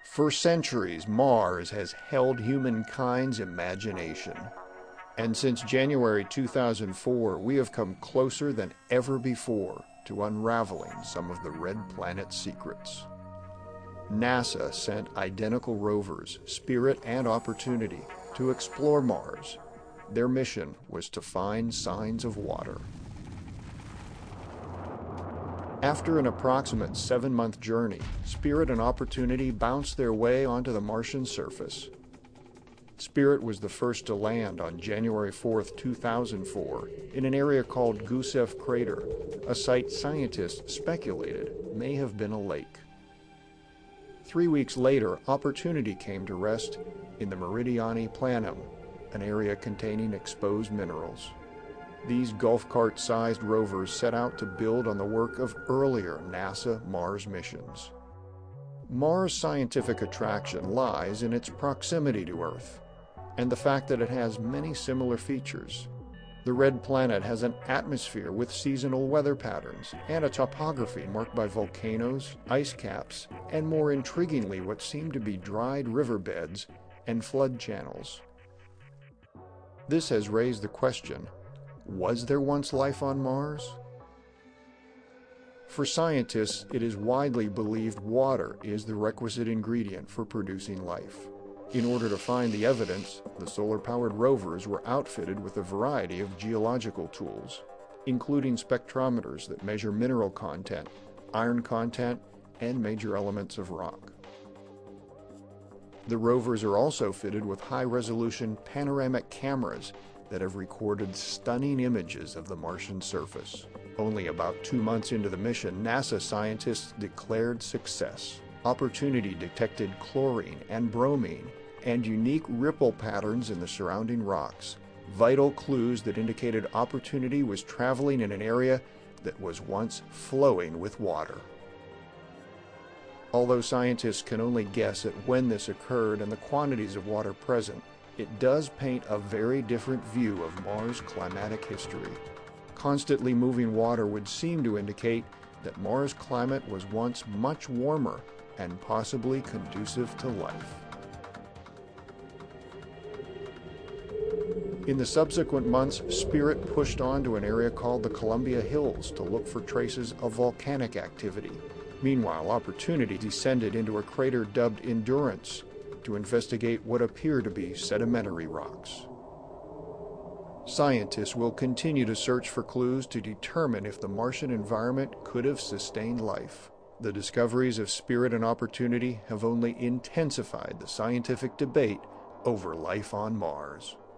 For centuries, Mars has held humankind's imagination. And since January 2004, we have come closer than ever before to unraveling some of the Red Planet's secrets. NASA sent identical rovers, Spirit and Opportunity, to explore Mars. Their mission was to find signs of water. After an approximate 7-month journey, Spirit and Opportunity bounced their way onto the Martian surface. Spirit was the first to land on January 4, 2004, in an area called Gusev Crater, a site scientists speculated may have been a lake. 3 weeks later, Opportunity came to rest in the Meridiani Planum, an area containing exposed minerals. These golf cart-sized rovers set out to build on the work of earlier NASA Mars missions. Mars' scientific attraction lies in its proximity to Earth, and the fact that it has many similar features. The Red Planet has an atmosphere with seasonal weather patterns and a topography marked by volcanoes, ice caps, and more intriguingly what seem to be dried riverbeds and flood channels. This has raised the question, was there once life on Mars? For scientists, it is widely believed water is the requisite ingredient for producing life. In order to find the evidence, the solar-powered rovers were outfitted with a variety of geological tools, including spectrometers that measure mineral content, iron content, and major elements of rock. The rovers are also fitted with high-resolution panoramic cameras that have recorded stunning images of the Martian surface. Only about 2 months into the mission, NASA scientists declared success. Opportunity detected chlorine and bromine and unique ripple patterns in the surrounding rocks, vital clues that indicated Opportunity was traveling in an area that was once flowing with water. Although scientists can only guess at when this occurred and the quantities of water present, it does paint a very different view of Mars' climatic history. Constantly moving water would seem to indicate that Mars' climate was once much warmer and possibly conducive to life. In the subsequent months, Spirit pushed on to an area called the Columbia Hills to look for traces of volcanic activity. Meanwhile, Opportunity descended into a crater dubbed Endurance to investigate what appear to be sedimentary rocks. Scientists will continue to search for clues to determine if the Martian environment could have sustained life. The discoveries of Spirit and Opportunity have only intensified the scientific debate over life on Mars.